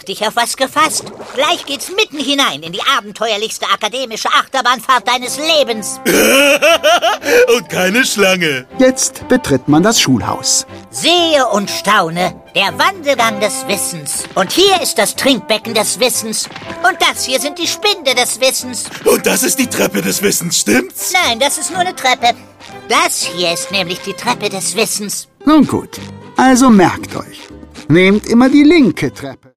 dich auf was gefasst. Gleich geht's mitten hinein in die abenteuerlichste akademische Achterbahnfahrt deines Lebens. Und keine Schlange. Jetzt betritt man das Schulhaus. Sehe und staune, der Wandelgang des Wissens. Und hier ist das Trinkbecken des Wissens. Und das hier sind die Spinde des Wissens. Und das ist die Treppe des Wissens, stimmt's? Nein, das ist nur eine Treppe. Das hier ist nämlich die Treppe des Wissens. Nun gut, also merkt euch. Nehmt immer die linke Treppe.